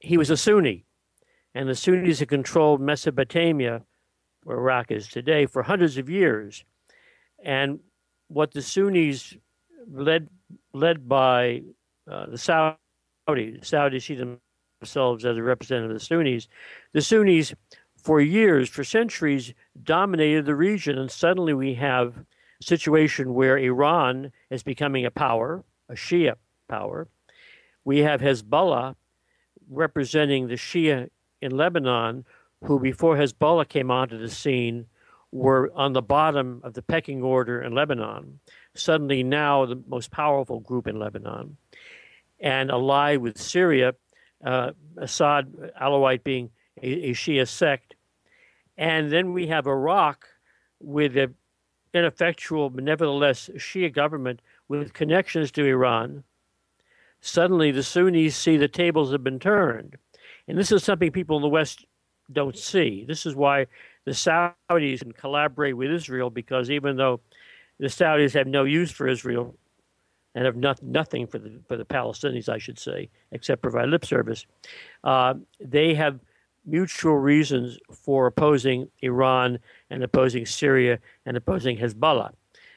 he was a Sunni, and the Sunnis had controlled Mesopotamia, where Iraq is today, for hundreds of years. And what the Sunnis, led by the Saudis see themselves as a representative of the Sunnis, for years, for centuries, dominated the region. And suddenly we have a situation where Iran is becoming a power, a Shia power. We have Hezbollah representing the Shia in Lebanon, who before Hezbollah came onto the scene were on the bottom of the pecking order in Lebanon. Suddenly now the most powerful group in Lebanon, and allied with Syria, Assad, Alawite being a Shia sect. And then we have Iraq with an ineffectual but nevertheless Shia government with connections to Iran. Suddenly the Sunnis see the tables have been turned. And this is something people in the West don't see. This is why the Saudis can collaborate with Israel, because even though the Saudis have no use for Israel and have nothing for the Palestinians, I should say, except provide lip service, they have mutual reasons for opposing Iran and opposing Syria and opposing Hezbollah.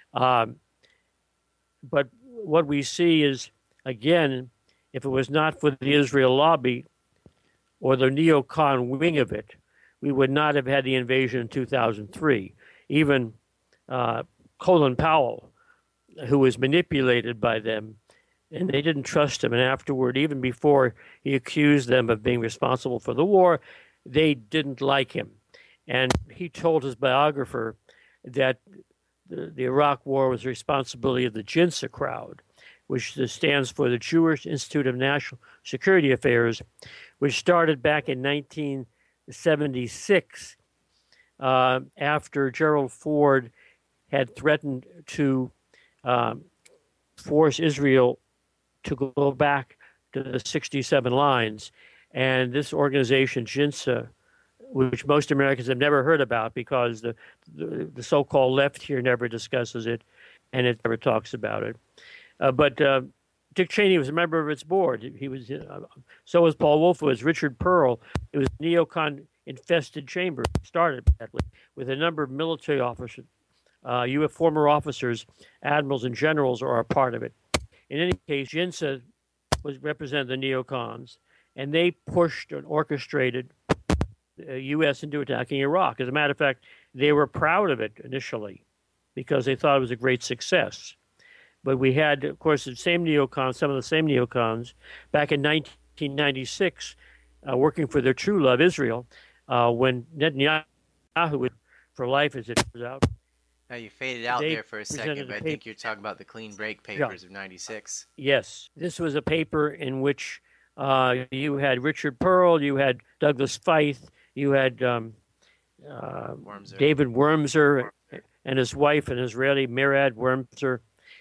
But what we see is, again, if it was not for the Israel lobby or the neocon wing of it, we would not have had the invasion in 2003. Even Colin Powell, who was manipulated by them, and they didn't trust him. And afterward, even before he accused them of being responsible for the war, they didn't like him. And he told his biographer that the Iraq War was the responsibility of the JINSA crowd, which stands for the Jewish Institute of National Security Affairs, which started back in 1976 after Gerald Ford had threatened to force Israel to go back to the 67 lines. And this organization, JINSA, which most Americans have never heard about because the so-called left here never discusses it and it never talks about it. But Dick Cheney was a member of its board. He was, so was Paul Wolfowitz, Richard Pearl. It was a neocon-infested chamber. It started with a number of military officers. You have former officers, admirals, and generals are a part of it. In any case, JINSA represented the neocons, and they pushed and orchestrated the U.S. into attacking Iraq. As a matter of fact, they were proud of it initially because they thought it was a great success. But we had, of course, some of the same neocons, back in 1996, working for their true love, Israel, when Netanyahu, for life as it turns out. Now you faded out there for a second, but I think you're talking about the Clean Break papers of 96. Yes. This was a paper in which you had Richard Pearl, you had Douglas Feith, you had David Wormser and his wife, an Israeli, Mirad Wormser,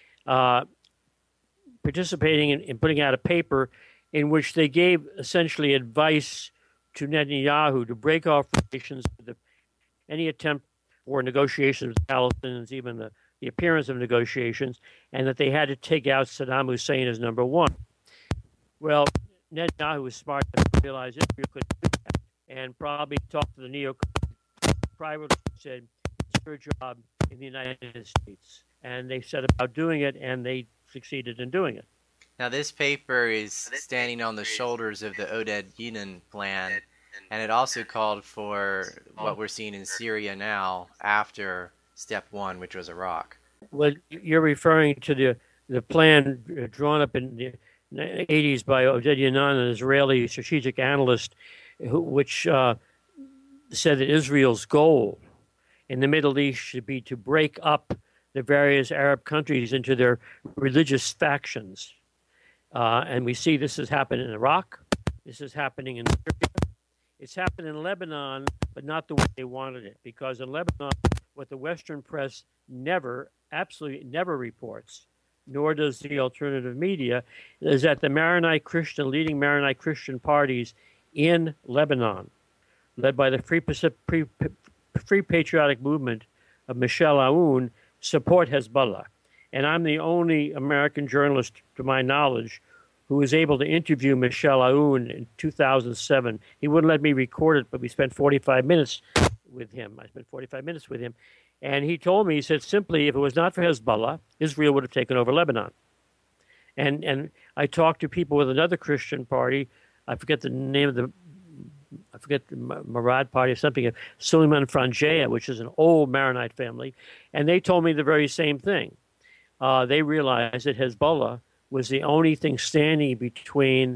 participating in putting out a paper in which they gave essentially advice to Netanyahu to break off relations with any attempt or negotiations with the Palestinians, even the appearance of negotiations, and that they had to take out Saddam Hussein as number one. Well, Netanyahu was smart enough to realize Israel could do that and probably talked to the neocons privately and said, it's your job in the United States. And they set about doing it, and they succeeded in doing it. Now, this paper is standing on the shoulders of the Oded Yinon plan, and it also called for what we're seeing in Syria now after step one, which was Iraq. Well, you're referring to the plan drawn up in the 80s by Oded Yinon, an Israeli strategic analyst, which said that Israel's goal in the Middle East should be to break up the various Arab countries into their religious factions. And we see this has happened in Iraq. This is happening in Syria. It's happened in Lebanon, but not the way they wanted it. Because in Lebanon, what the Western press absolutely never reports, nor does the alternative media, is that the leading Maronite Christian parties in Lebanon, led by the Free Patriotic Movement of Michel Aoun, support Hezbollah. And I'm the only American journalist, to my knowledge, who was able to interview Michel Aoun in 2007. He wouldn't let me record it, but we spent 45 minutes with him. I spent 45 minutes with him. And he told me, he said simply, if it was not for Hezbollah, Israel would have taken over Lebanon. And I talked to people with another Christian party. I forget the name of the Marad party or something, Suleiman Franjea, which is an old Maronite family. And they told me the very same thing. They realized that Hezbollah was the only thing standing between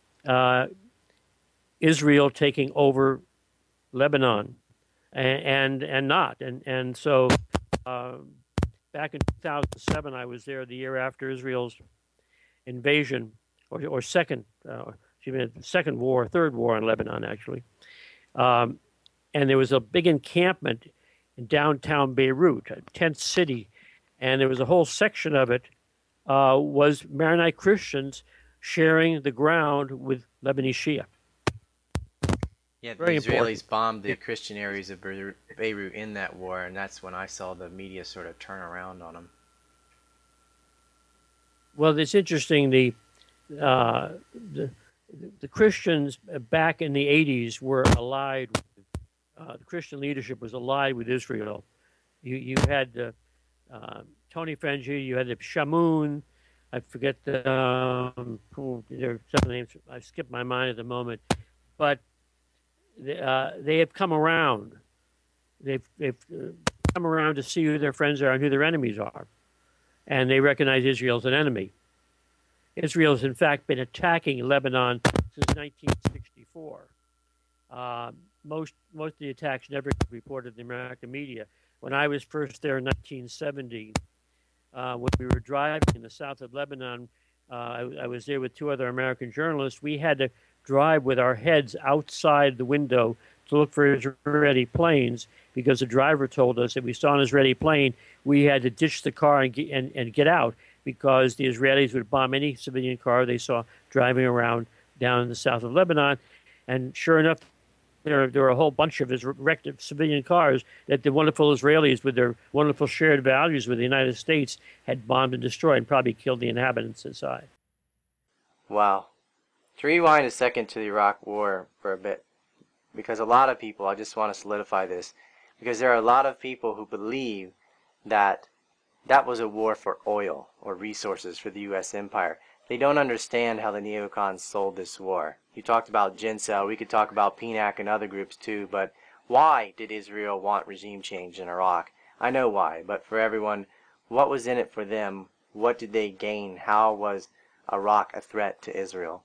Israel taking over Lebanon and not. And so back in 2007, I was there the year after Israel's invasion, or second war, third war in Lebanon, actually. And there was a big encampment in downtown Beirut, a tent city, and there was a whole section of it was Maronite Christians sharing the ground with Lebanese Shia. Yeah, the Israelis bombed the Christian areas of Beirut in that war, and that's when I saw the media sort of turn around on them. Well, it's interesting. The Christians back in the 80s were allied. The Christian leadership was allied with Israel. You had Tony Frangi, you had the Shamoun. I forget there are some names. I skipped my mind at the moment, but they have come around. They've come around to see who their friends are and who their enemies are, and they recognize Israel as an enemy. Israel has, in fact, been attacking Lebanon since 1964. Most of the attacks never reported in the American media. When I was first there in 1970, when we were driving in the south of Lebanon, I was there with two other American journalists. We had to drive with our heads outside the window to look for Israeli planes because the driver told us if we saw an Israeli plane, we had to ditch the car and get out because the Israelis would bomb any civilian car they saw driving around down in the south of Lebanon. And sure enough, there were a whole bunch of wrecked civilian cars that the wonderful Israelis, with their wonderful shared values with the United States, had bombed and destroyed and probably killed the inhabitants inside. Wow. To rewind a second to the Iraq War for a bit, because a lot of people, I just want to solidify this, because there are a lot of people who believe that that was a war for oil or resources for the U.S. empire. They don't understand how the neocons sold this war. You talked about Gencel. We could talk about PNAC and other groups too, but why did Israel want regime change in Iraq? I know why, but for everyone, what was in it for them? What did they gain? How was Iraq a threat to Israel?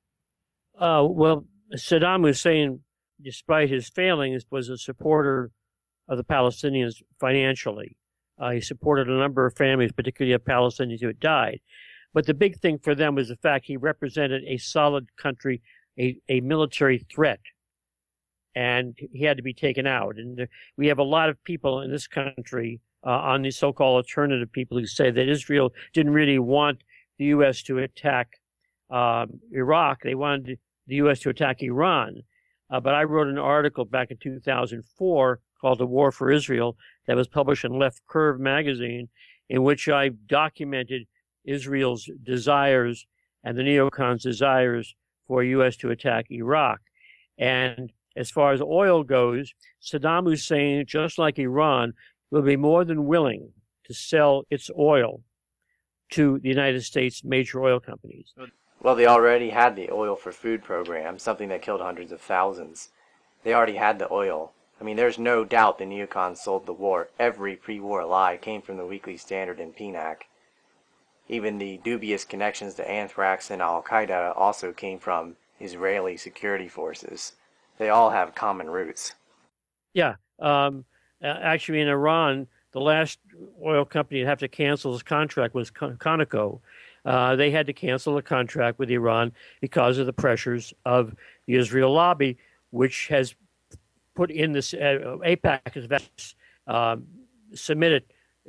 Well, Saddam Hussein, despite his failings, was a supporter of the Palestinians financially. He supported a number of families, particularly of Palestinians who had died. But the big thing for them was the fact he represented a solid country, a military threat, and he had to be taken out. And we have a lot of people in this country, on the so-called alternative people, who say that Israel didn't really want the U.S. to attack Iraq. They wanted the U.S. to attack Iran. But I wrote an article back in 2004 called The War for Israel that was published in Left Curve magazine, in which I documented Israel's desires and the neocons' desires for U.S. to attack Iraq. And as far as oil goes, Saddam Hussein, just like Iran, will be more than willing to sell its oil to the United States major oil companies. Well, they already had the oil for food program, something that killed hundreds of thousands. They already had the oil. I mean, there's no doubt the neocons sold the war. Every pre-war lie came from the Weekly Standard and PNAC. Even the dubious connections to anthrax and al-Qaeda also came from Israeli security forces. They all have common roots. Yeah. Actually, in Iran, the last oil company to have to cancel its contract was Conoco. They had to cancel the contract with Iran because of the pressures of the Israel lobby, which has put in this AIPAC has submitted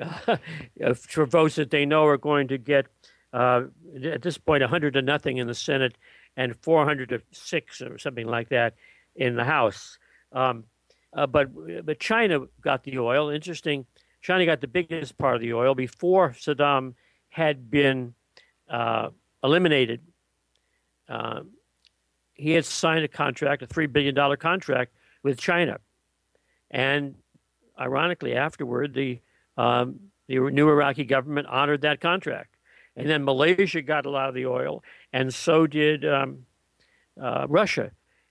for votes that they know are going to get, at this point, 100 to nothing in the Senate and 400 to 6 or something like that in the House. But China got the oil. Interesting, China got the biggest part of the oil before Saddam had been eliminated. he had signed a contract, a $3 billion contract with China. And ironically, afterward, the new Iraqi government honored that contract. And then Malaysia got a lot of the oil, and so did Russia.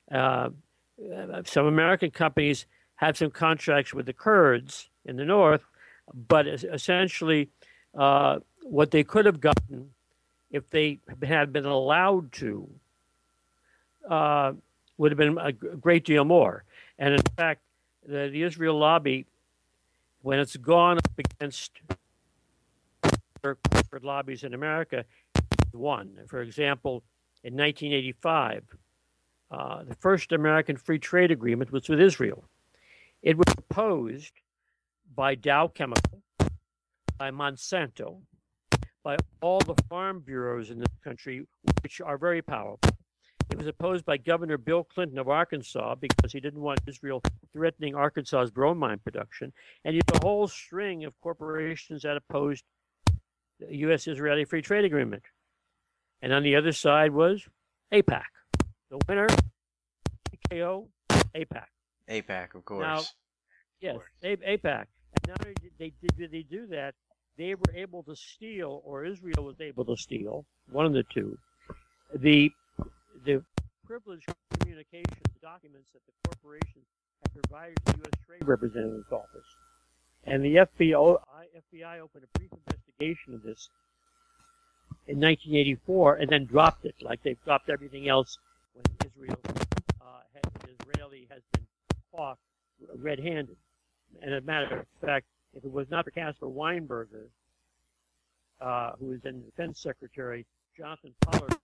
Some American companies had some contracts with the Kurds in the north, but essentially what they could have gotten if they had been allowed to would have been a great deal more. And in fact, the Israel lobby, when it's gone up against corporate lobbies in America, won. For example, in 1985, the first American free trade agreement was with Israel. It was opposed by Dow Chemical, by Monsanto, by all the farm bureaus in this country, which are very powerful. It was opposed by Governor Bill Clinton of Arkansas because he didn't want Israel threatening Arkansas's bromine production. And you had a whole string of corporations that opposed the U.S.-Israeli free trade agreement. And on the other side was AIPAC. The winner, TKO, AIPAC. AIPAC, of course. Now, yes, AIPAC. And not only did they do that, they were able to steal, or Israel was able to steal, one of the two, the privileged communications documents that the corporation had provided to the U.S. Trade Representative's office. And the FBI opened a brief investigation of this in 1984 and then dropped it, like they've dropped everything else when Israel has been caught red-handed. And as a matter of fact, if it was not for Caspar Weinberger, who was then the defense secretary, Jonathan Pollard.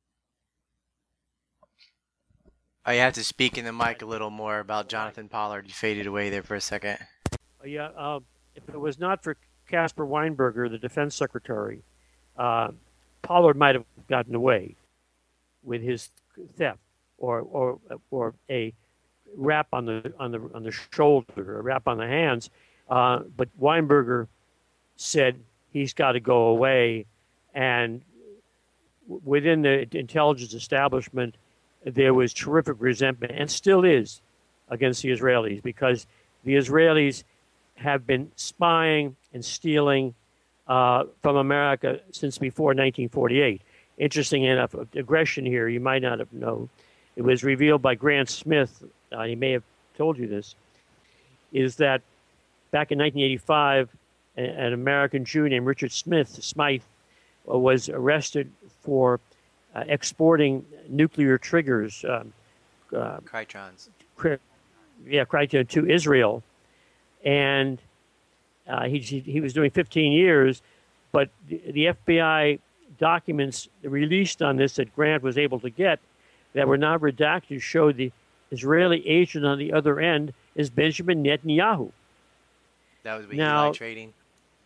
You have to speak in the mic a little more about Jonathan Pollard. You faded away there for a second. If it was not for Caspar Weinberger, the defense secretary, Pollard might have gotten away with his theft, or a rap on the shoulder, a rap on the hands. But Weinberger said he's got to go away, and within the intelligence establishment, there was terrific resentment, and still is, against the Israelis, because the Israelis have been spying and stealing from America since before 1948. Interesting enough, aggression here, you might not have known. It was revealed by Grant Smith, he may have told you this, is that back in 1985, an American Jew named Richard Smythe was arrested for exporting nuclear triggers, Krytrons. Kryton, to Israel, and he was doing 15 years. But the FBI documents released on this that Grant was able to get, that were not redacted, showed the Israeli agent on the other end is Benjamin Netanyahu. That was Eli trading.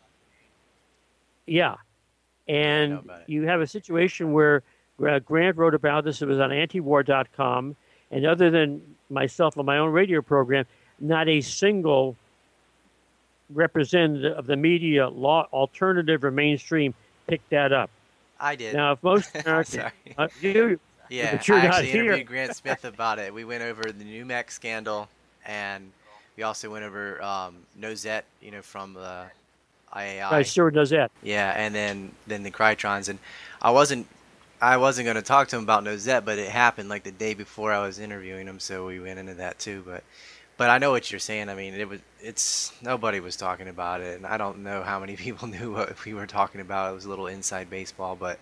Yeah, and you have a situation where Grant wrote about this. It was on antiwar.com, and other than myself on my own radio program, not a single representative of the media, alternative or mainstream, picked that up. I did. Now, if most Americans, I actually interviewed Grant Smith about it. We went over the Numex scandal, and we also went over Nozet, from the IAI. Right, Stuart Nozet. Yeah, and then the Krytrons, and I wasn't going to talk to him about Nozet, but it happened like the day before I was interviewing him, so we went into that too. But I know what you're saying. I mean, it's nobody was talking about it, and I don't know how many people knew what we were talking about. It was a little inside baseball, but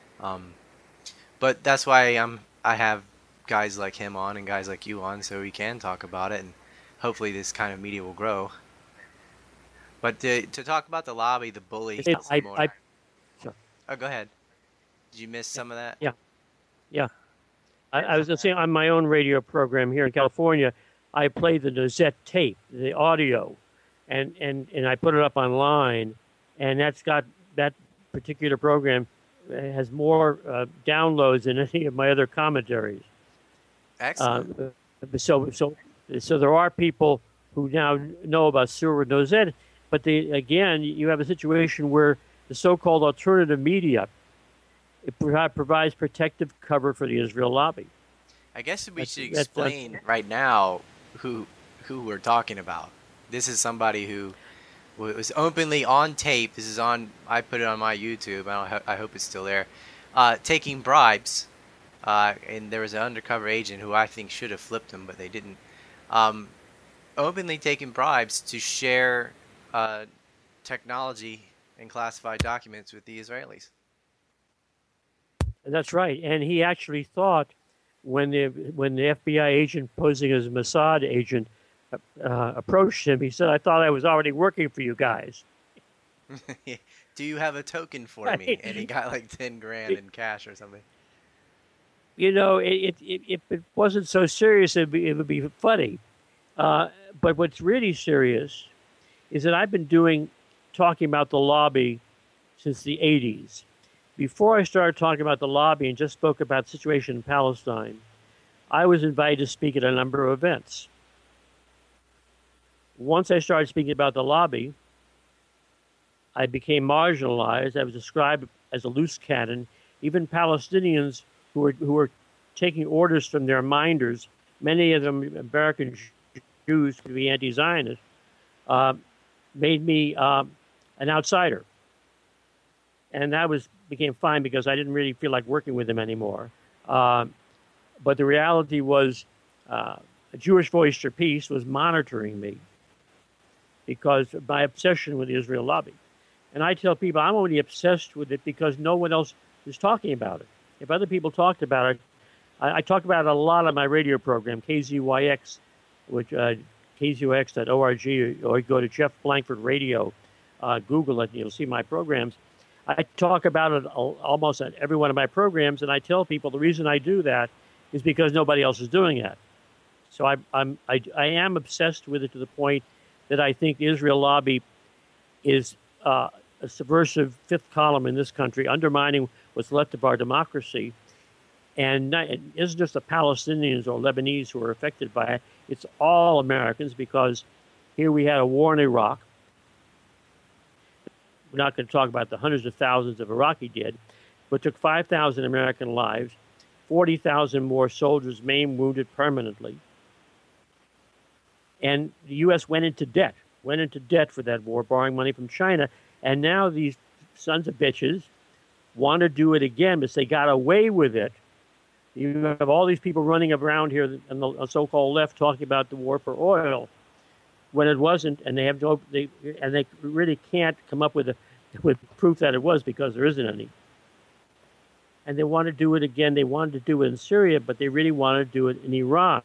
that's why I have guys like him on and guys like you on, so we can talk about it, and hopefully this kind of media will grow. But to talk about the lobby, the bully, sure. Oh, go ahead. Did you miss some of that? Yeah. I was saying, on my own radio program here in California, I played the Nozet tape, the audio, and I put it up online, and that particular program has more downloads than any of my other commentaries. Excellent. So there are people who now know about Stuart Nozet, but again, you have a situation where the so-called alternative media it provides protective cover for the Israel lobby. I guess we should That's explain right now who we're talking about. This is somebody who was openly on tape. This is on. I put it on my YouTube. I hope it's still there. Taking bribes, and there was an undercover agent who I think should have flipped him, but they didn't. Um, Openly taking bribes to share technology and classified documents with the Israelis. That's right. And he actually thought when the FBI agent posing as a Mossad agent approached him, he said, "I thought I was already working for you guys." Do you have a token for me? And he got like 10 grand in cash or something. You know, if it wasn't so serious, it would be funny. But what's really serious is that I've been talking about the lobby since the 80s. Before I started talking about the lobby and just spoke about the situation in Palestine, I was invited to speak at a number of events. Once I started speaking about the lobby, I became marginalized. I was described as a loose cannon. Even Palestinians who were taking orders from their minders, many of them American Jews to be anti-Zionist, made me an outsider. And that became fine because I didn't really feel like working with them anymore. But the reality was a Jewish Voice for Peace was monitoring me because of my obsession with the Israel lobby. And I tell people I'm only obsessed with it because no one else is talking about it. If other people talked about it, I talk about it a lot on my radio program, KZYX, which KZYX.org, or go to Jeff Blankford Radio, Google it, and you'll see my programs. I talk about it almost at every one of my programs, and I tell people the reason I do that is because nobody else is doing it. So I am obsessed with it to the point that I think the Israel lobby is a subversive fifth column in this country, undermining what's left of our democracy. And it isn't just the Palestinians or Lebanese who are affected by it. It's all Americans because here we had a war in Iraq. We're not going to talk about the hundreds of thousands of Iraqi dead, but took 5,000 American lives, 40,000 more soldiers maimed, wounded permanently. And the U.S. went into debt for that war, borrowing money from China. And now these sons of bitches want to do it again because they got away with it. You have all these people running around here on the so-called left talking about the war for oil when it wasn't, and they really can't come up with proof that it was because there isn't any. And they want to do it again. They wanted to do it in Syria, but they really want to do it in Iran.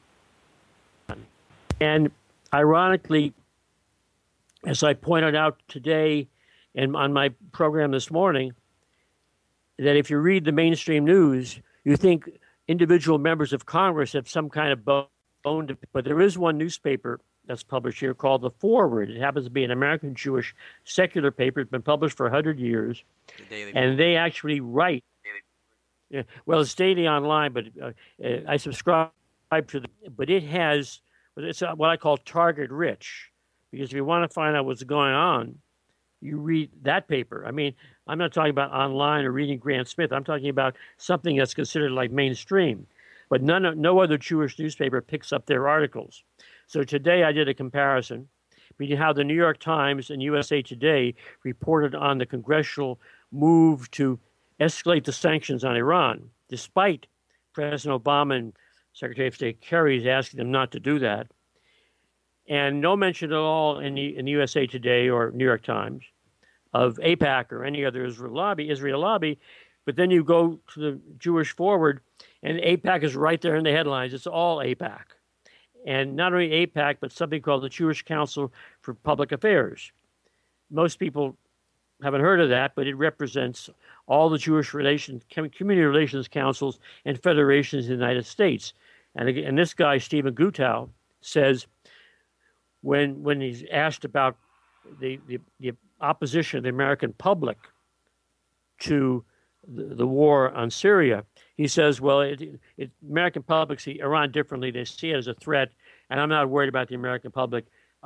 And ironically, as I pointed out today and on my program this morning, that if you read the mainstream news, you think individual members of Congress have some kind of bone to, but there is one newspaper that's published here called The Forward. It happens to be an American Jewish secular paper. It's been published for 100 years. And they actually write. Yeah, well, it's daily online, but I subscribe to the, but it's what I call target rich. Because if you want to find out what's going on, you read that paper. I mean, I'm not talking about online or reading Grant Smith. I'm talking about something that's considered like mainstream. But no other Jewish newspaper picks up their articles. So today I did a comparison between how the New York Times and USA Today reported on the congressional move to escalate the sanctions on Iran, despite President Obama and Secretary of State Kerry's asking them not to do that. And no mention at all in the USA Today or New York Times of AIPAC or any other Israel lobby. But then you go to the Jewish Forward, and AIPAC is right there in the headlines. It's all AIPAC. And not only AIPAC, but something called the Jewish Council for Public Affairs. Most people haven't heard of that, but it represents all the Jewish community relations councils and federations in the United States. And this guy, Stephen Gutow, says when he's asked about the opposition of the American public to the war on Syria, he says, well, American public see Iran differently. They see it as a threat, and I'm not worried about the American public.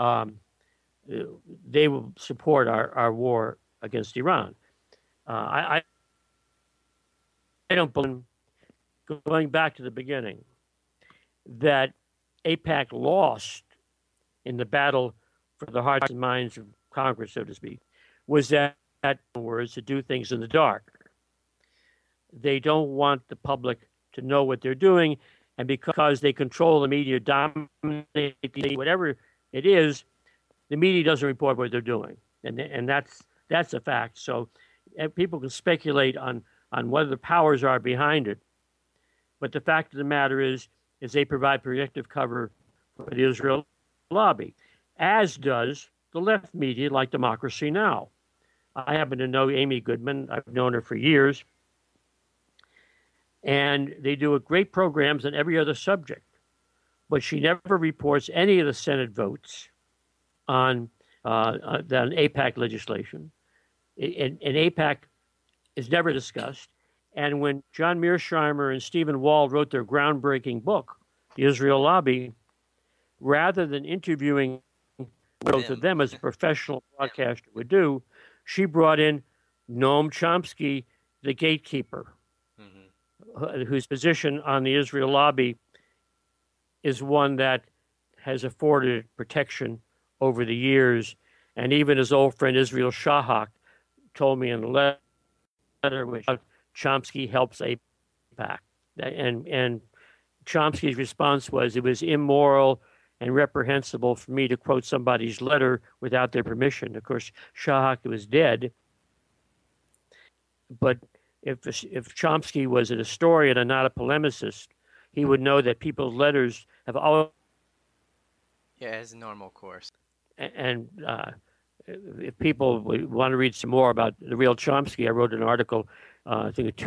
They will support our war against Iran. don't believe, going back to the beginning, that AIPAC lost in the battle for the hearts and minds of Congress, so to speak, was that, in words, to do things in the dark. They don't want the public to know what they're doing, and because they control the media, dominate whatever it is, the media doesn't report what they're doing, and that's a fact. So people can speculate on what the powers are behind it, but the fact of the matter is they provide protective cover for the Israel lobby, as does the left media like Democracy Now! I happen to know Amy Goodman. I've known her for years. And they do great programs on every other subject. But she never reports any of the Senate votes on AIPAC legislation. And AIPAC is never discussed. And when John Mearsheimer and Stephen Wall wrote their groundbreaking book, The Israel Lobby, rather than interviewing both of them as a professional broadcaster would do, she brought in Noam Chomsky, the gatekeeper, whose position on the Israel Lobby is one that has afforded protection over the years. And even his old friend Israel Shahak told me in a letter which Chomsky helps AIPAC. And Chomsky's response was, it was immoral and reprehensible for me to quote somebody's letter without their permission. Of course, Shahak was dead. But if Chomsky was a historian and not a polemicist, he would know that people's letters have always... Yeah, it's a normal course. And if people want to read some more about the real Chomsky, I wrote an article, I think in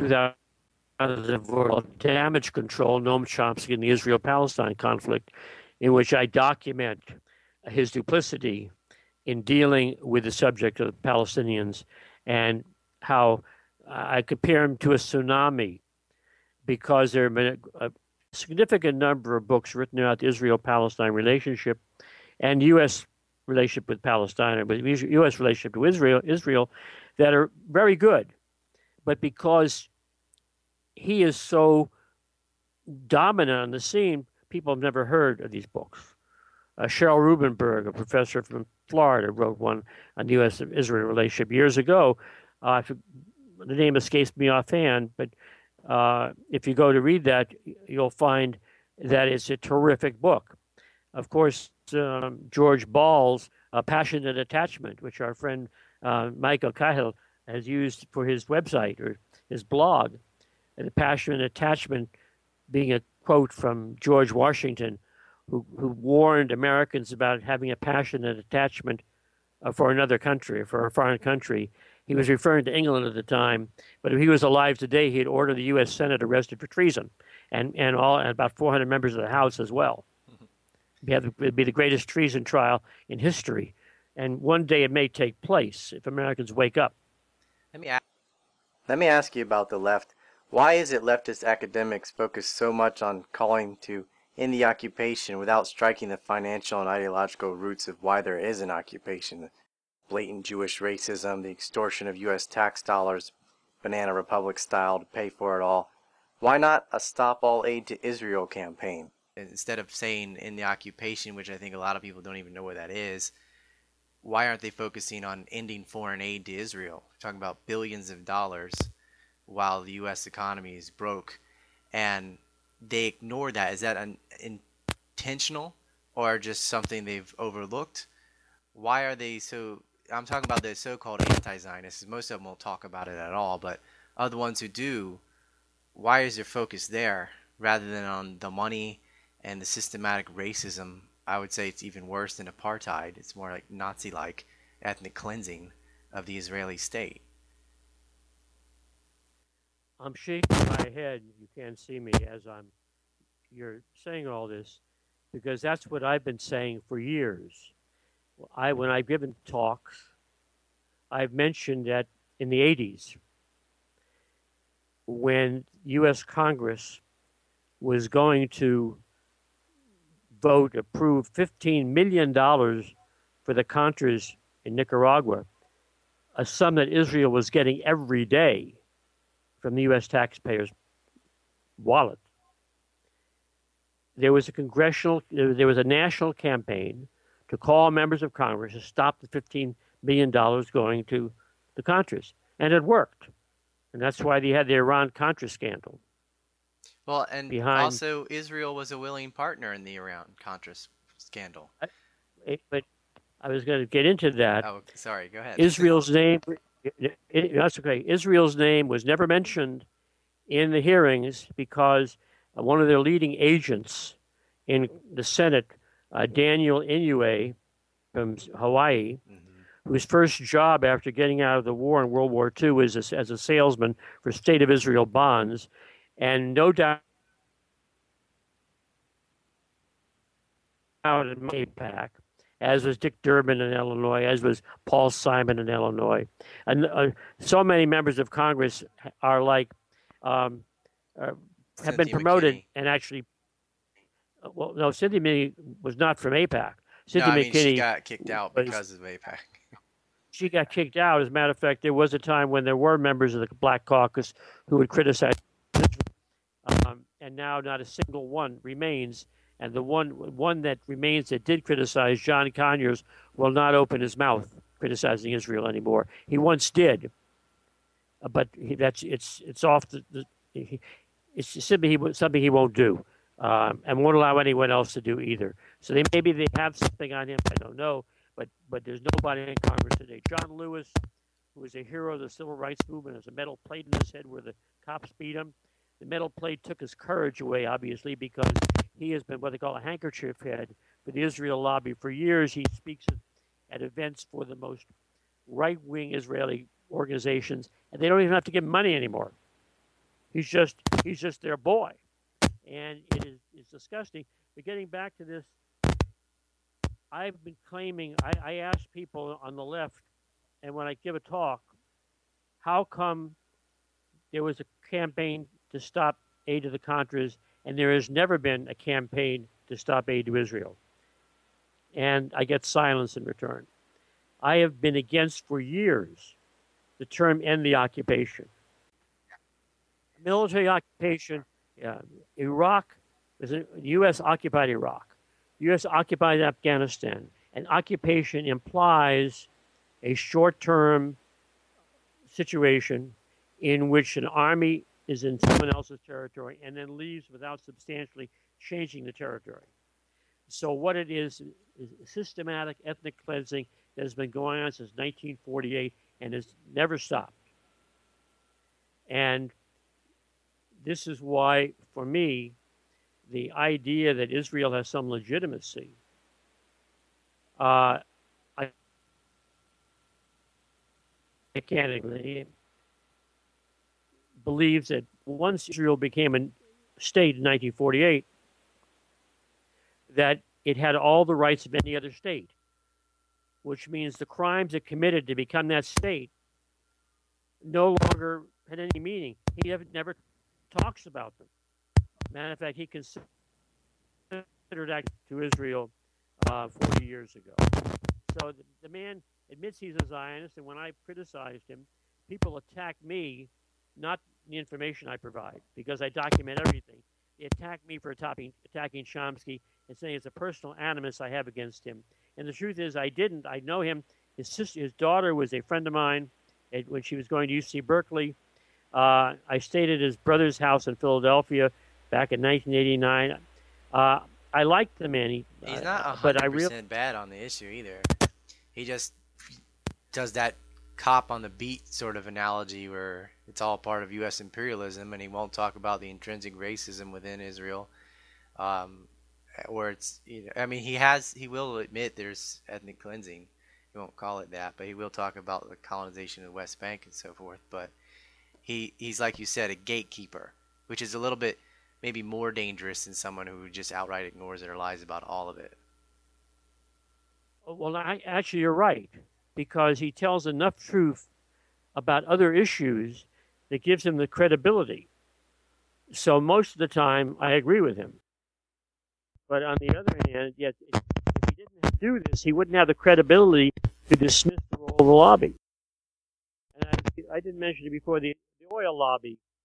2004, Damage Control, Noam Chomsky in the Israel-Palestine conflict, in which I document his duplicity in dealing with the subject of the Palestinians and how I compare him to a tsunami, because there have been a significant number of books written about the Israel-Palestine relationship and U.S. relationship with Palestine, but U.S. relationship with Israel that are very good. But because he is so dominant on the scene, people have never heard of these books. Cheryl Rubenberg, a professor from Florida, wrote one on the U.S.-Israel relationship years ago. The name escapes me offhand, but if you go to read that, you'll find that it's a terrific book. Of course, George Ball's Passionate Attachment, which our friend Michael Cahill has used for his website or his blog. And the Passionate Attachment being a quote from George Washington, who warned Americans about having a passionate attachment for another country, for a foreign country. He was referring to England at the time, but if he was alive today, he'd order the U.S. Senate arrested for treason, and about 400 members of the House as well. It'd be the greatest treason trial in history, and one day it may take place if Americans wake up. Let me ask you about the left. Why is it leftist academics focus so much on calling to end the occupation without striking the financial and ideological roots of why there is an occupation? The blatant Jewish racism, the extortion of U.S. tax dollars, Banana Republic style, to pay for it all. Why not a Stop All Aid to Israel campaign? Instead of saying in the occupation, which I think a lot of people don't even know what that is, why aren't they focusing on ending foreign aid to Israel? We're talking about billions of dollars while the U.S. economy is broke, and they ignore that. Is that intentional or just something they've overlooked? Why are they so... I'm talking about the so-called anti-Zionists. Most of them won't talk about it at all, but of the ones who do, why is their focus there rather than on the money and the systematic racism? I would say it's even worse than apartheid. It's more like Nazi-like ethnic cleansing of the Israeli state. I'm shaking my head. You can't see me as you're saying all this, because that's what I've been saying for years. When I've given talks, I've mentioned that in the 80s, when U.S. Congress was going to approve $15 million for the Contras in Nicaragua, a sum that Israel was getting every day from the U.S. taxpayers' wallet. There was a national campaign to call members of Congress to stop the $15 million going to the Contras, and it worked. And that's why they had the Iran-Contra scandal. Well, and also Israel was a willing partner in the Iran-Contra scandal. But I was going to get into that. Oh, sorry. Go ahead. Israel's name, that's okay. Israel's name was never mentioned in the hearings because one of their leading agents in the Senate, Daniel Inouye from Hawaii, whose first job after getting out of the war in World War II was as a salesman for State of Israel bonds, and no doubt in AIPAC, as was Dick Durbin in Illinois, as was Paul Simon in Illinois. And so many members of Congress are like, have been promoted McKinney. And actually, well, no, Cynthia McKinney was not from AIPAC. She got kicked out because of AIPAC. She got kicked out. As a matter of fact, there was a time when there were members of the Black Caucus who would criticize, and now not a single one remains. And the one that remains that did criticize, John Conyers, will not open his mouth criticizing Israel anymore. He once did, but it's off it's simply something he won't do, and won't allow anyone else to do either. So maybe they have something on him. I don't know, but there's nobody in Congress today. John Lewis, who was a hero of the civil rights movement, has a metal plate in his head where the cops beat him. The metal plate took his courage away, obviously, because he has been what they call a handkerchief head for the Israel lobby for years. He speaks at events for the most right-wing Israeli organizations, and they don't even have to give him money anymore. He's just their boy, and it's disgusting. But getting back to this, I've been claiming. I ask people on the left, and when I give a talk, how come there was a campaign to stop aid to the Contras, and there has never been a campaign to stop aid to Israel? And I get silence in return. I have been against for years the term end the occupation. Military occupation, Iraq, the U.S. occupied Iraq. The U.S. occupied Afghanistan. And occupation implies a short-term situation in which an army is in someone else's territory and then leaves without substantially changing the territory. So what it is systematic ethnic cleansing that has been going on since 1948 and has never stopped. And this is why, for me, the idea that Israel has some legitimacy, I mechanically believes that once Israel became a state in 1948, that it had all the rights of any other state, which means the crimes it committed to become that state no longer had any meaning. He never talks about them. Matter of fact, he considered that to Israel 40 years ago. So the man admits he's a Zionist, and when I criticized him, people attack me, not the information I provide, because I document everything. They attack me for attacking Chomsky and saying it's a personal animus I have against him. And the truth is, I didn't. I know him. His daughter was a friend of mine when she was going to UC Berkeley. I stayed at his brother's house in Philadelphia back in 1989. I liked the man. He's not 100% bad on the issue either. He just does that cop on the beat sort of analogy where it's all part of U.S. imperialism, and he won't talk about the intrinsic racism within Israel. Where it's, I mean, he will admit there's ethnic cleansing. He won't call it that, but he will talk about the colonization of the West Bank and so forth. But he's, like you said, a gatekeeper, which is a little bit maybe more dangerous than someone who just outright ignores it or lies about all of it. Well, actually, you're right, because he tells enough truth about other issues that gives him the credibility. So most of the time, I agree with him. But on the other hand, yet if he didn't do this, he wouldn't have the credibility to dismiss the role of the lobby. And I didn't mention it before, the oil lobby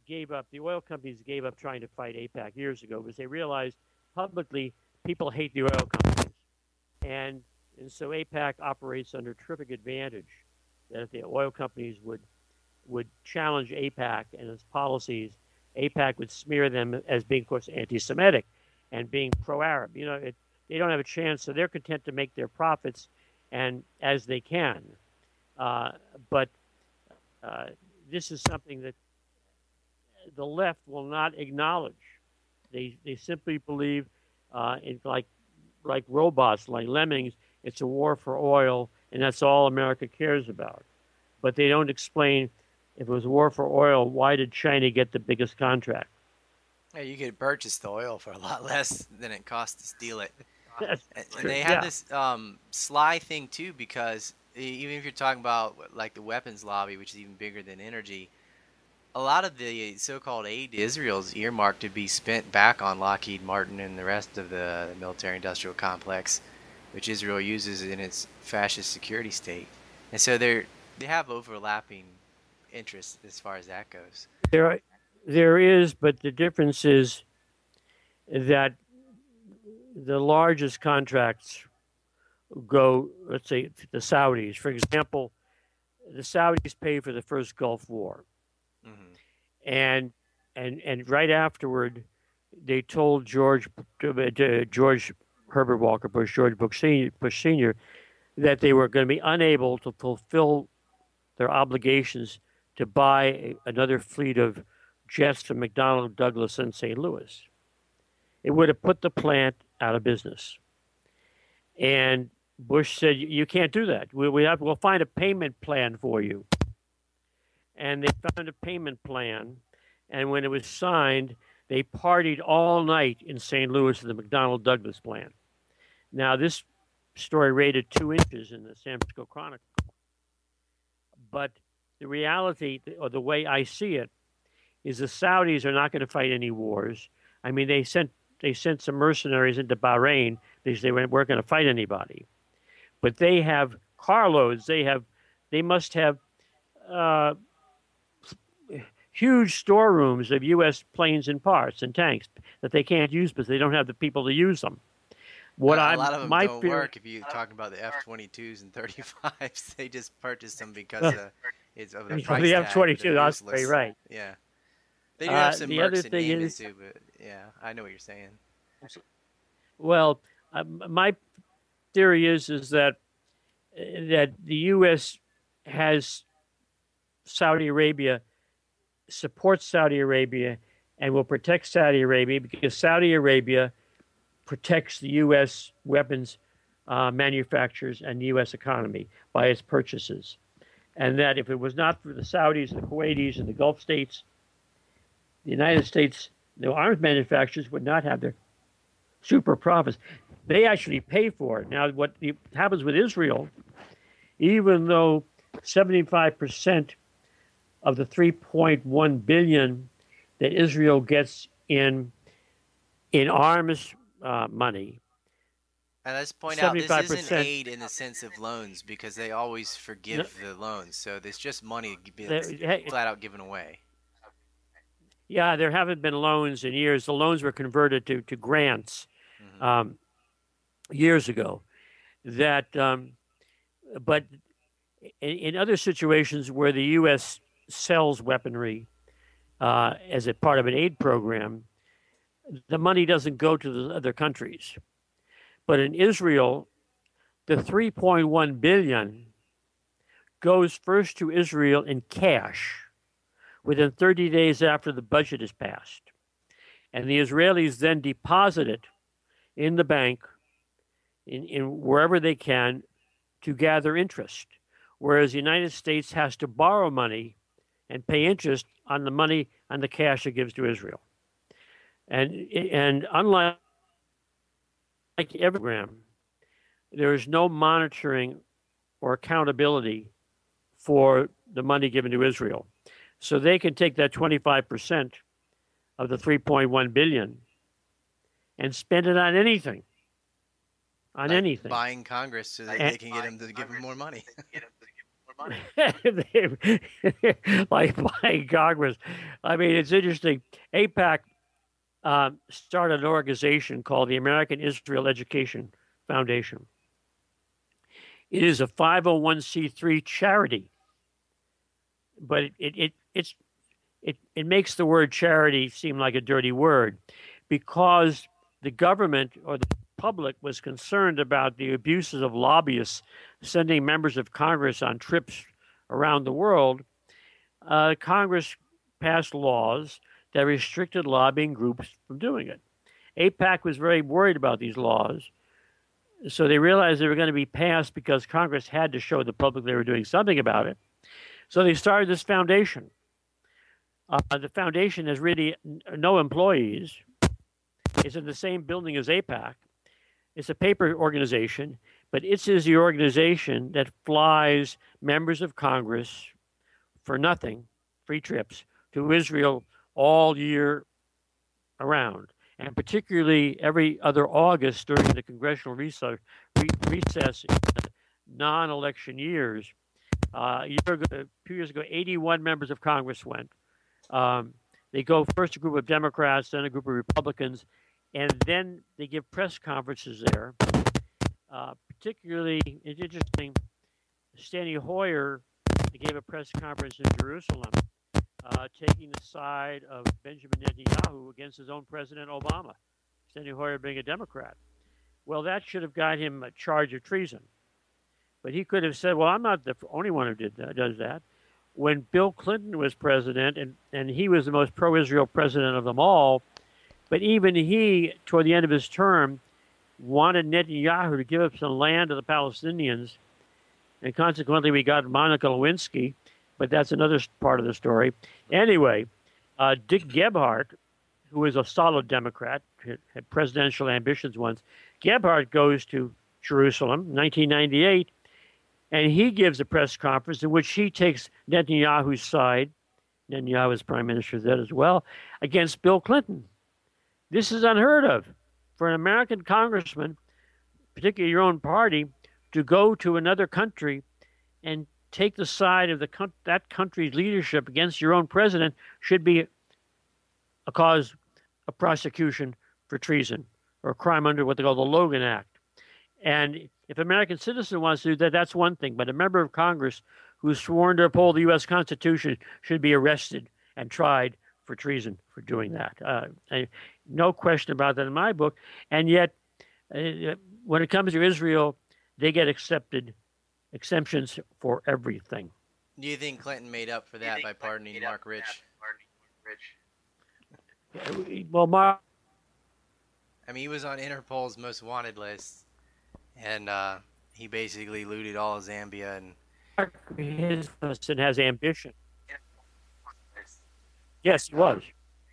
gave up. The oil companies gave up trying to fight APAC years ago because they realized publicly people hate the oil companies, and so APAC operates under terrific advantage that if the oil companies would challenge APAC and its policies, APAC would smear them as being, of course, anti-Semitic and being pro-Arab. They don't have a chance, so they're content to make their profits and as they can. But this is something that the left will not acknowledge. They simply believe in like robots, like lemmings. It's a war for oil, and that's all America cares about. But they don't explain, if it was a war for oil, why did China get the biggest contract? Yeah, you could purchase the oil for a lot less than it costs to steal it. And they Yeah. have this sly thing too, because even if you're talking about like the weapons lobby, which is even bigger than energy, a lot of the so-called aid to Israel is earmarked to be spent back on Lockheed Martin and the rest of the military-industrial complex, which Israel uses in its fascist security state. And so they have overlapping interests as far as that goes. There is, but the difference is that the largest contracts go, let's say, to the Saudis. For example, the Saudis paid for the first Gulf War. Mm-hmm. And right afterward, they told George Herbert Walker Bush, George Bush Sr., that they were going to be unable to fulfill their obligations to buy another fleet of jets from McDonnell Douglas in St. Louis. It would have put the plant out of business. And Bush said, "You can't do that. We'll find a payment plan for you." And they found a payment plan. And when it was signed, they partied all night in St. Louis at the McDonnell Douglas plant. Now, this story rated 2 inches in the San Francisco Chronicle. But the reality, or the way I see it, is the Saudis are not going to fight any wars. I mean, they sent some mercenaries into Bahrain because they weren't going to fight anybody. But they have carloads. They must have huge storerooms of U.S. planes and parts and tanks that they can't use because they don't have the people to use them. A lot of them don't work if you're talking about the F-22s and 35s. They just purchased them because it's of the price the tag. F-22, that's very right. Yeah. They do have some mercs in Yemen is, too, but yeah, I know what you're saying. Well, my theory is that the U.S. has Saudi Arabia, supports Saudi Arabia, and will protect Saudi Arabia because Saudi Arabia protects the U.S. weapons manufacturers and the U.S. economy by its purchases. And that if it was not for the Saudis, the Kuwaitis, and the Gulf states, the United States, the arms manufacturers would not have their super profits. They actually pay for it. Now, what happens with Israel, even though 75% of the $3.1 billion that Israel gets in arms money. And let's point out, this isn't aid in the sense of loans because they always forgive the loans. So there's just money being flat out given away. Yeah, there haven't been loans in years. The loans were converted to grants years ago. But in other situations where the U.S. sells weaponry as a part of an aid program, the money doesn't go to the other countries. But in Israel, the $3.1 billion goes first to Israel in cash within 30 days after the budget is passed. And the Israelis then deposit it in the bank, in wherever they can, to gather interest. Whereas the United States has to borrow money and pay interest on the money, on the cash it gives to Israel. And unlike every program, there is no monitoring or accountability for the money given to Israel. So they can take that 25% of the $3.1 billion and spend it on anything. On anything. Buying Congress so that they can get them to give them more money. like buying Congress. I mean, it's interesting. AIPAC started an organization called the American Israel Education Foundation. It is a 501c3 charity, but it makes the word charity seem like a dirty word because the government or the public was concerned about the abuses of lobbyists sending members of Congress on trips around the world. Congress passed laws that restricted lobbying groups from doing it. AIPAC was very worried about these laws, so they realized they were going to be passed because Congress had to show the public they were doing something about it. So they started this foundation. The foundation has really no employees. It's in the same building as AIPAC. It's a paper organization, but it is the organization that flies members of Congress for nothing, free trips, to Israel all year around, and particularly every other August during the congressional recess in non-election years. A 2 years ago, 81 members of Congress went. They go first a group of Democrats, then a group of Republicans, and then they give press conferences there. Particularly, it's interesting, Steny Hoyer gave a press conference in Jerusalem, taking the side of Benjamin Netanyahu against his own President Obama, Steny Hoyer being a Democrat. Well, that should have got him a charge of treason. But he could have said, well, I'm not the only one who does that. When Bill Clinton was president, and he was the most pro-Israel president of them all, but even he, toward the end of his term, wanted Netanyahu to give up some land to the Palestinians, and consequently we got Monica Lewinsky, but that's another part of the story. Anyway, Dick Gebhardt, who was a solid Democrat, had presidential ambitions once, Gebhardt goes to Jerusalem in 1998, and he gives a press conference in which he takes Netanyahu's side, Netanyahu was prime minister then as well, against Bill Clinton. This is unheard of for an American congressman, particularly your own party, to go to another country and take the side of that country's leadership against your own president should be a cause of prosecution for treason or a crime under what they call the Logan Act. And if an American citizen wants to do that, that's one thing. But a member of Congress who's sworn to uphold the U.S. Constitution should be arrested and tried for treason for doing that. No question about that in my book. And yet, when it comes to Israel, they get exemptions for everything. Do you think Clinton made up for that by pardoning Mark Rich? Well, Mark... I mean, he was on Interpol's most wanted list, and he basically looted all of Zambia. And his person has ambition. Yes, he was.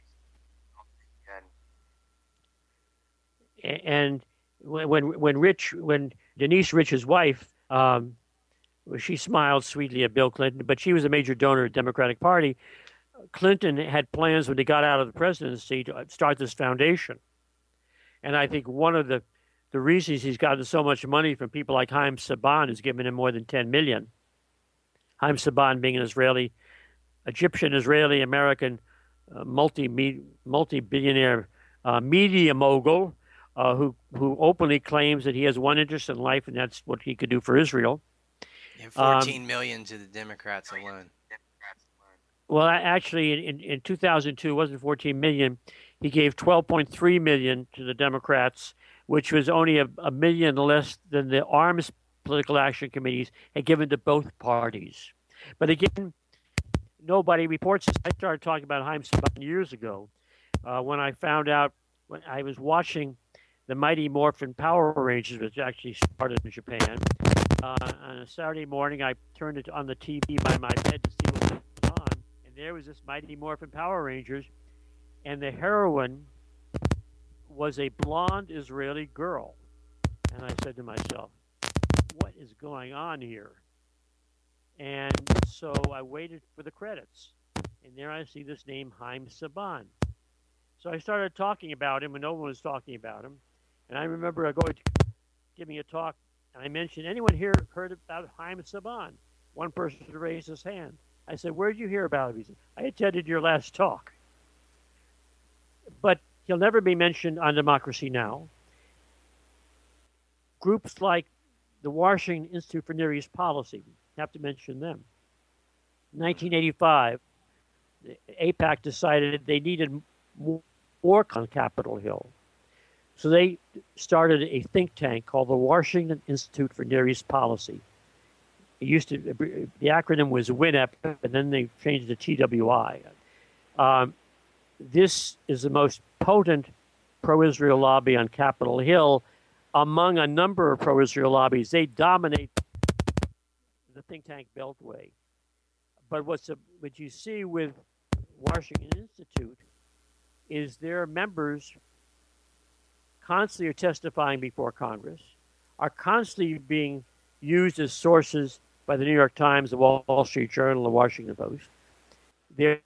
And when Denise Rich's wife, she smiled sweetly at Bill Clinton, but she was a major donor of the Democratic Party. Clinton had plans when he got out of the presidency to start this foundation. And I think one of the reasons he's gotten so much money from people like Haim Saban, who's given him more than $10 million. Haim Saban being an Egyptian-Israeli American multi-billionaire media mogul who openly claims that he has one interest in life, and that's what he could do for Israel. And $14 million to the Democrats alone. Well, actually, in 2002, it wasn't $14 million. He gave $12.3 million to the Democrats, which was only a million less than the Arms Political Action Committees had given to both parties. But again, nobody reports this. I started talking about Haim Saban years ago when I found out, when I was watching the Mighty Morphin Power Rangers, which actually started in Japan. On a Saturday morning, I turned it on the TV by my bed to see what was on, and there was this Mighty Morphin Power Rangers, and the heroine was a blonde Israeli girl. And I said to myself, what is going on here? And so I waited for the credits, and there I see this name, Haim Saban. So I started talking about him when no one was talking about him. And I remember giving a talk, and I mentioned, anyone here heard about Haim Saban? one person raised his hand. I said, "Where did you hear about it?" He said, "I attended your last talk." But he'll never be mentioned on Democracy Now! Groups like the Washington Institute for Near East Policy, have to mention them. In 1985, AIPAC decided they needed more on Capitol Hill. So they started a think tank called the Washington Institute for Near East Policy. It used to, the acronym was WINEP, and then they changed it to TWI. This is the most potent pro-Israel lobby on Capitol Hill among a number of pro-Israel lobbies. They dominate the think tank beltway. But what you see with Washington Institute is their members constantly are testifying before Congress, are constantly being used as sources by the New York Times, the Wall Street Journal, the Washington Post. They're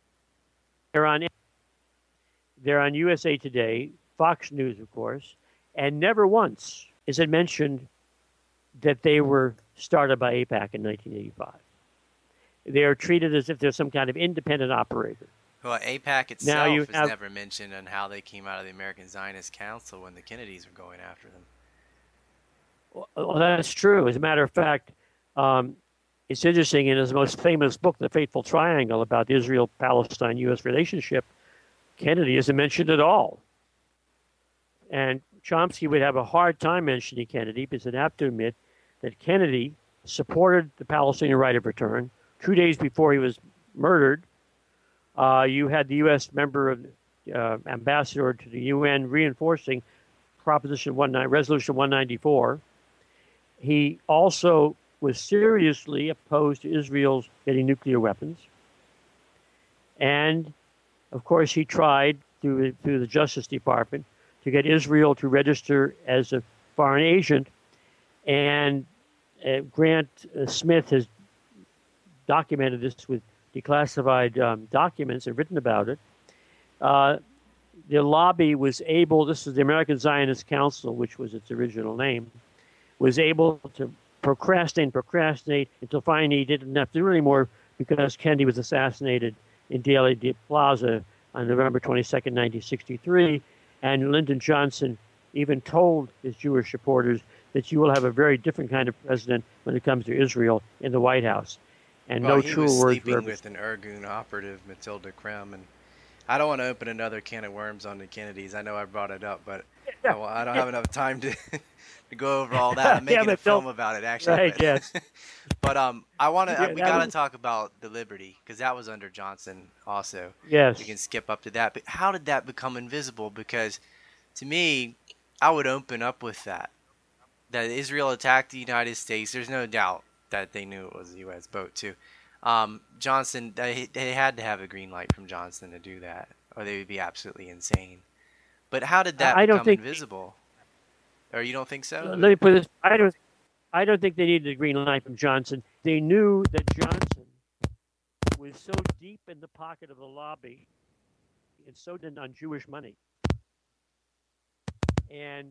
on USA Today, Fox News, of course, and never once is it mentioned that they were started by AIPAC in 1985. They are treated as if they're some kind of independent operator. Well, AIPAC itself is never mentioned on how they came out of the American Zionist Council when the Kennedys were going after them. Well, that's true. As a matter of fact, it's interesting. In his most famous book, The Fateful Triangle, about the Israel-Palestine-U.S. relationship, Kennedy isn't mentioned at all. And Chomsky would have a hard time mentioning Kennedy because he'd have to admit that Kennedy supported the Palestinian right of return. 2 days before he was murdered, you had the U.S. member of ambassador to the UN reinforcing Resolution 194. He also was seriously opposed to Israel's getting nuclear weapons. And, of course, he tried through the Justice Department to get Israel to register as a foreign agent. And Grant Smith has documented this with declassified documents and written about it. The lobby was able, this is the American Zionist Council, which was its original name, was able to procrastinate until finally he didn't have to do anymore because Kennedy was assassinated in Dealey Plaza on November 22nd, 1963. And Lyndon Johnson even told his Jewish supporters that you will have a very different kind of president when it comes to Israel in the White House. And no true words were sleeping with an Irgun operative, Matilda Krem, and I don't want to open another can of worms on the Kennedys. I know I brought it up, but I don't have enough time to to go over all that. I'm making a film about it, actually. Right, yes. But I want to. We got to talk about the Liberty because that was under Johnson also. Yes. You can skip up to that. But how did that become invisible? Because to me, I would open up with that Israel attacked the United States. There's no doubt that they knew it was a U.S. boat too. Johnson, they had to have a green light from Johnson to do that, or they would be absolutely insane. But how did that become invisible? Or you don't think so? Let me put this. I don't think they needed a green light from Johnson. They knew that Johnson was so deep in the pocket of the lobby and so didn't on Jewish money. And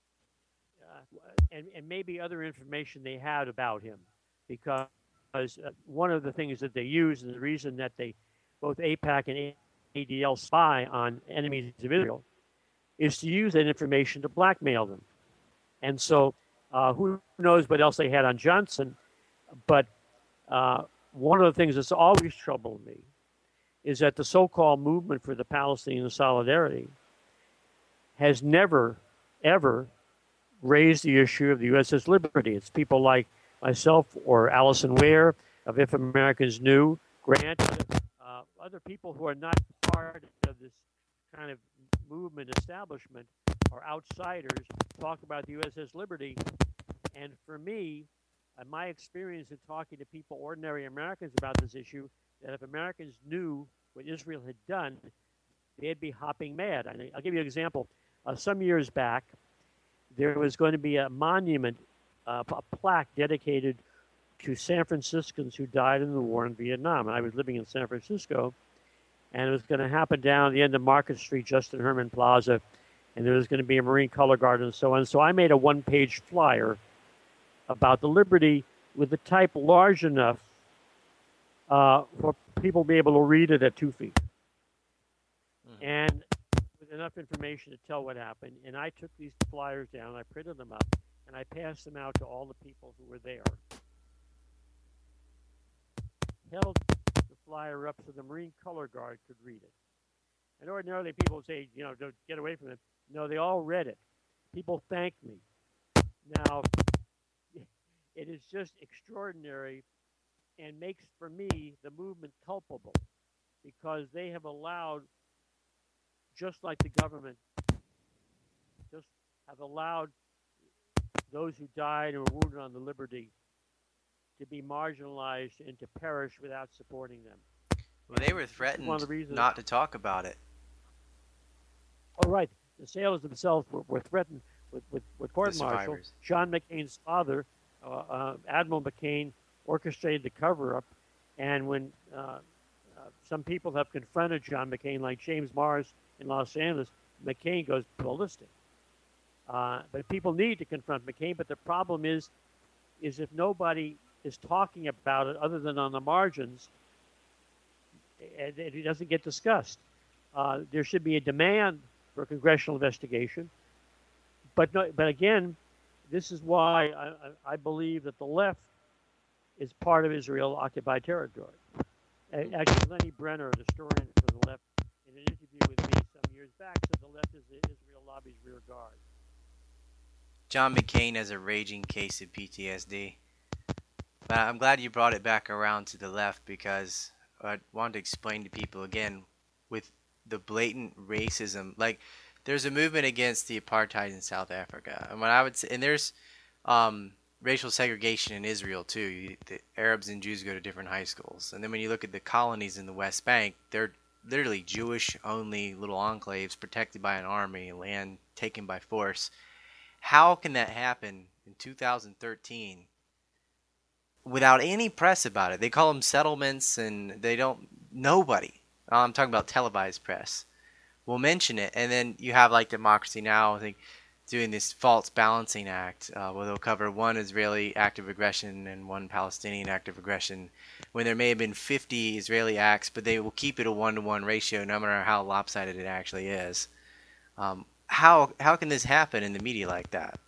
maybe other information they had about him, because one of the things that they use and the reason that both AIPAC and ADL spy on enemies of Israel is to use that information to blackmail them. And so who knows what else they had on Johnson, but one of the things that's always troubled me is that the so-called movement for the Palestinian solidarity has never, ever raised the issue of the USS Liberty. It's people like myself or Allison Ware of If Americans Knew, Grant, other people who are not part of this kind of movement establishment or outsiders talk about the USS Liberty. And for me, my experience in talking to people, ordinary Americans, about this issue, that if Americans knew what Israel had done, they'd be hopping mad. I'll give you an example. Some years back, there was going to be a monument, a plaque dedicated to San Franciscans who died in the war in Vietnam. And I was living in San Francisco, and it was going to happen down at the end of Market Street, Justin Herman Plaza, and there was going to be a Marine Color Guard and so on. So I made a one-page flyer about the Liberty with a type large enough for people to be able to read it at 2 feet. Mm-hmm. And with enough information to tell what happened. And I took these flyers down, I printed them up, and I passed them out to all the people who were there. Held the flyer up so the Marine Color Guard could read it. And ordinarily people would say, don't get away from it. No, they all read it. People thanked me. Now, it is just extraordinary and makes, for me, the movement culpable because they have allowed, just like the government, just have allowed those who died or were wounded on the Liberty to be marginalized and to perish without supporting them. Well, they were threatened not to talk about it. Oh, right. The sailors themselves were threatened with court-martial. John McCain's father, Admiral McCain, orchestrated the cover-up, and when some people have confronted John McCain, like James Morris in Los Angeles, McCain goes ballistic. But people need to confront McCain, but the problem is if nobody is talking about it other than on the margins, it doesn't get discussed. There should be a demand for a congressional investigation. But again, this is why I believe that the left is part of Israel-occupied territory. Actually, Lenny Brenner, the historian for the left, in an interview with me some years back, said the left is the Israel lobby's rear guard. John McCain has a raging case of PTSD. But I'm glad you brought it back around to the left because I wanted to explain to people again with the blatant racism. Like, there's a movement against the apartheid in South Africa, and what I would say, and there's racial segregation in Israel too. The Arabs and Jews go to different high schools, and then when you look at the colonies in the West Bank, they're literally Jewish-only little enclaves protected by an army, land taken by force. How can that happen in 2013 without any press about it? They call them settlements, and nobody. I'm talking about televised press will mention it, and then you have like Democracy Now! I think doing this false balancing act where they'll cover one Israeli act of aggression and one Palestinian act of aggression when there may have been 50 Israeli acts, but they will keep it a 1-to-1 ratio no matter how lopsided it actually is. How can this happen in the media like that?